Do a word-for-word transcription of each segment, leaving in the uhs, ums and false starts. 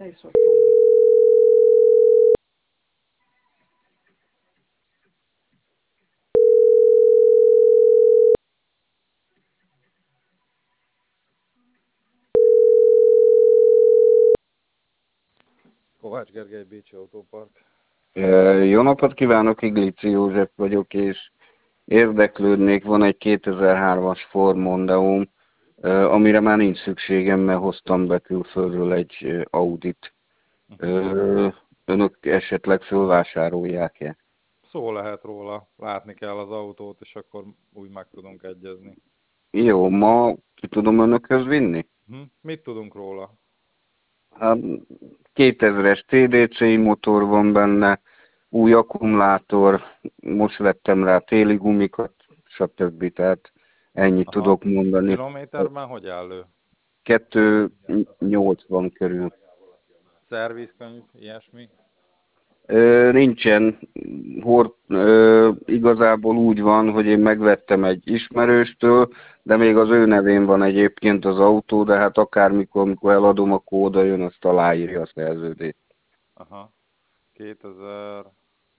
te is vagy próbálj. Kovács Gergely, Bécsi Autópark. Jó napot kívánok, Iglici József vagyok, és érdeklődnék, van egy kétezer-hármas Ford Mondeóm, amire már nincs szükségem, mert hoztam be külföldről egy Audit. Uh-huh. Önök esetleg fölvásárolják-e? Szó lehet róla, látni kell az autót, és akkor úgy meg tudunk egyezni. Jó, ma ki tudom önökhöz vinni? Hm? Mit tudunk róla? Hát, kétezres té dé cé motor van benne, új akkumulátor, most vettem rá téli gumikat, stb. Tehát ennyit Aha. tudok mondani. Kilométerben hogy áll ő? kétszáznyolcvan körül. Szervizkönyv, ilyesmi? Ö, nincsen. Hord, ö, igazából úgy van, hogy én megvettem egy ismerőstől, de még az ő nevén van egyébként az autó, de hát akármikor, amikor eladom, akkor oda jön, azt aláírja a szerződést. Aha. kétezer-hármas.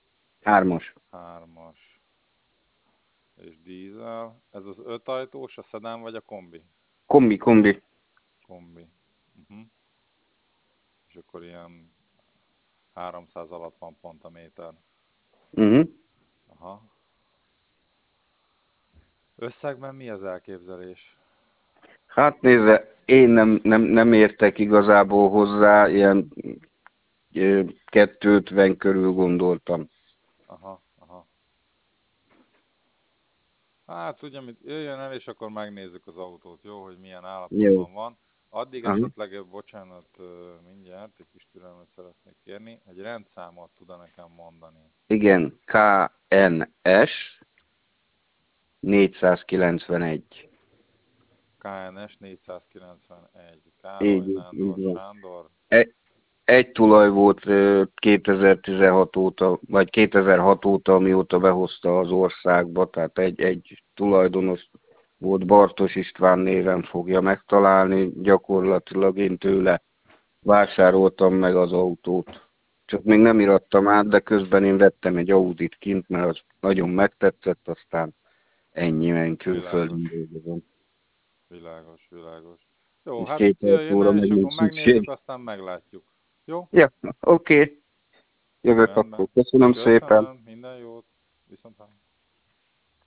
Hármas. És dízel. Ez az öt ajtós, a szedán vagy a kombi? Kombi, kombi. Kombi. Uh-huh. És akkor ilyen háromszáz alatt van pont a méter. Uh-huh. Aha. Összegben mi az elképzelés? Hát nézze, én nem, nem, nem értek igazából hozzá, ilyen kétszázötven körül gondoltam. Aha, aha. Hát ugye, mit jöjjön el, és akkor megnézzük az autót, jó, hogy milyen Jó. állapotban van. Addig Aha. esetleg, bocsánat, mindjárt, egy kis türelmet szeretnék kérni, egy rendszámot tud nekem mondani. Igen, ká en es négyszázkilencvenegy. ká en es négyszázkilencvenegy. Károly Így, Nándor így van. Sándor. Egy, egy tulaj volt kétezer-tizenhat óta, vagy kétezer-hat óta, amióta behozta az országba, tehát egy, egy tulajdonos volt, Bartos István néven fogja megtalálni, gyakorlatilag én tőle vásároltam meg az autót. Csak még nem irattam át, de közben én vettem egy Audit kint, mert az nagyon megtetszett, aztán ennyi, mert külföldön dolgozom. Világos, világos. Jó, És hát két jöjjön autóra el, meg és akkor nincs megnézzük, szükség. aztán meglátjuk. Jó? Ja, oké. Okay. Jövök akkor. Rendben. Köszönöm szépen. Köszönöm, minden jót. Viszont hallásra.